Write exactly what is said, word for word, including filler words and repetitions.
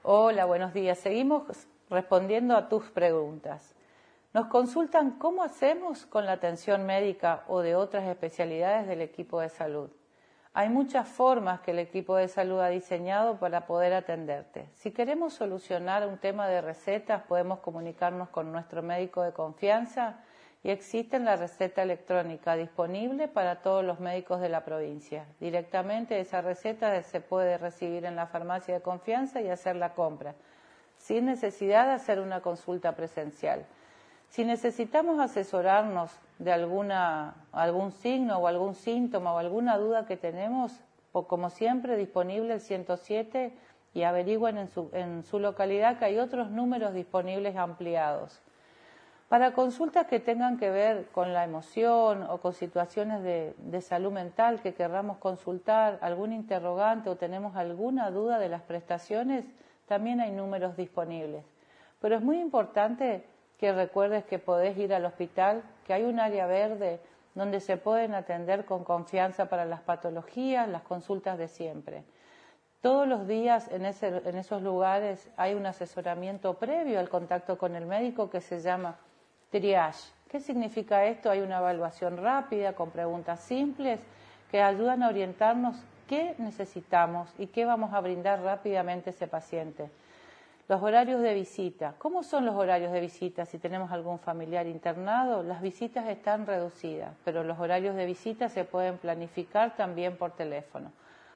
Hola, buenos días. Seguimos respondiendo a tus preguntas. Nos consultan cómo hacemos con la atención médica o de otras especialidades del equipo de salud. Hay muchas formas que el equipo de salud ha diseñado para poder atenderte. Si queremos solucionar un tema de recetas, podemos comunicarnos con nuestro médico de confianza y existe la receta electrónica disponible para todos los médicos de la provincia. Directamente esa receta se puede recibir en la farmacia de confianza y hacer la compra, sin necesidad de hacer una consulta presencial. Si necesitamos asesorarnos de alguna, algún signo o algún síntoma o alguna duda que tenemos, o como siempre disponible el ciento siete y averigüen en su, en su localidad que hay otros números disponibles ampliados. Para consultas que tengan que ver con la emoción o con situaciones de, de salud mental que querramos consultar, algún interrogante o tenemos alguna duda de las prestaciones, también hay números disponibles. Pero es muy importante que recuerdes que podés ir al hospital, que hay un área verde donde se pueden atender con confianza para las patologías, las consultas de siempre. Todos los días en, ese, en esos lugares hay un asesoramiento previo al contacto con el médico que se llama triage. ¿Qué significa esto? Hay una evaluación rápida con preguntas simples que ayudan a orientarnos qué necesitamos y qué vamos a brindar rápidamente a ese paciente. Los horarios de visita. ¿Cómo son los horarios de visita? Si tenemos algún familiar internado, las visitas están reducidas, pero los horarios de visita se pueden planificar también por teléfono.